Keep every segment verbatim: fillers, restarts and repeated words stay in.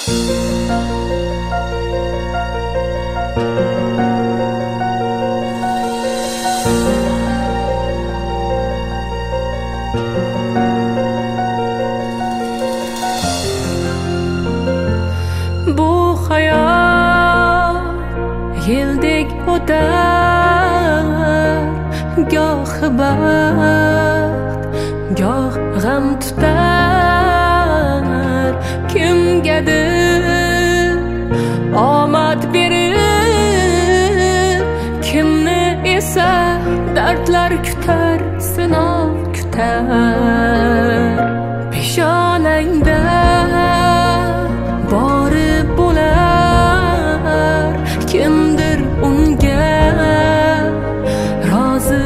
Bu hayot yeldek o'tar, goh baxt, goh g'am tutar. Kimgadir omad berir, kimni esa dardlar kutar, sinov kutar. Peshonangda bori bo'lar, kimdir unga rozi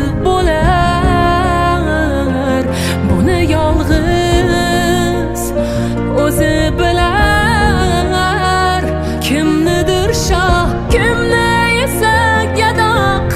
bo'lar. Buni yolg'iz o'zi bilar, kimnidir shoh, kimni esa gado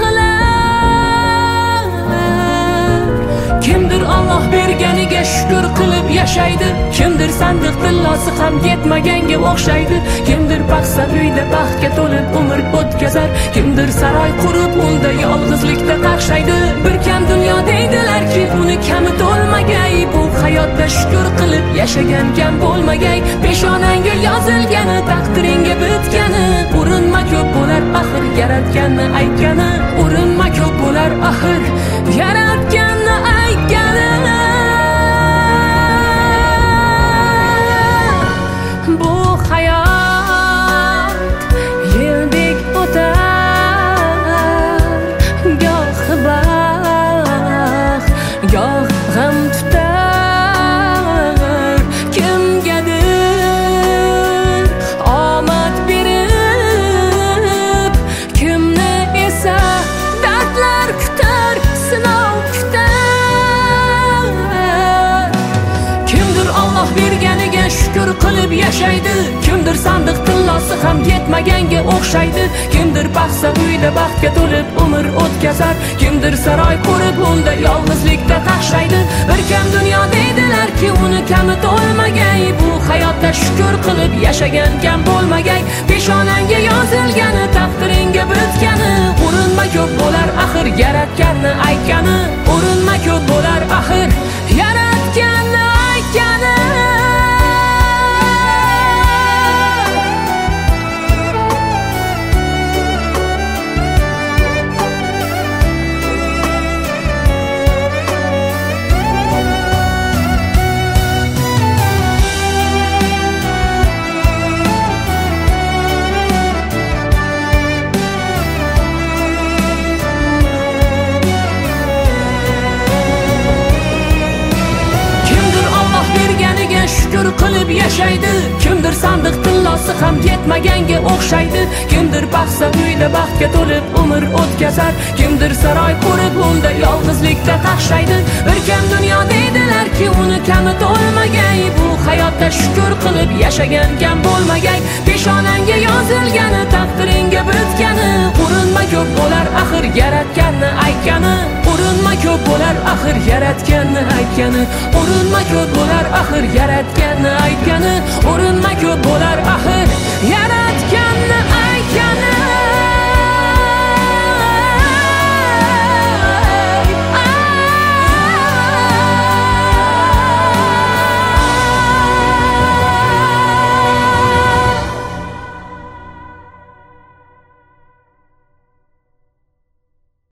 qilar. Kimdir Alloh berganiga shukr qilib yashaydi, kimdir sandiq tillosi ham yetmaganga o'xshaydi. Kimdir paxsa uyda baxtga to'lib umr o'tkazar, kimdir saroy qurib unda yolg'izlikda qaqshaydi. Bir kam dunyo deydilarki, uni kami to'lmagay. Bu hayotda shukr qilib yashagan kam bo'lmagay. Peshonangga yozilgani, taqdiringga bitgani, urinma ko'p bo'lar axir yaratganni aytgani. Urinma ko'p bo'lar axir yaratganni aytgani. Bu hayot yeldek o'tar, goh baxt, goh g'am tutar. Kimgadir omad berib, kimni esa dardlar kutar, sinov kutar. Kimdir Alloh berganiga shukr qilib yashaydi, kimdir sandiq tillosi ham yetmaganga o'xshaydi. Kimdir paxsa uyda baxtga to'lib umr o'tkazar, kimdir saroy qurib unda yolg'izlikda qaqshaydi. Bir kam dunyo deydilarki, uni kami to'lmagay. Bu hayotda shukr qilib yashagan kam bo'lmagay. Peshonangga yozilgani, taqdiringga bitgani. Urinma ko'p bo'lar axir yaratganni aytgani. Urinma ko'p bo'lar axir yaratganni aytgani. Shukr qilib yashaydi, kimdir sandiq tillosi ham yetmaganga o'xshaydi. Kimdir paxsa uyda baxtga to'lib umr o'tkazar, kimdir saroy qurib unda yolg'izlikda qaqshaydi. Bir kam dunyo deydilarki, uni kami to'lmagay. Bu hayotda shukr qilib yashagan kam bo'lmagay. Peshonangga yozilgani, taqdiringga bitgani. Urinma ko'p bo'lar axir yaratganni aytgani. Urinma ko'p bo'lar axir yaratganni aytgani. Urinma ko'p bo'lar axir yaratganni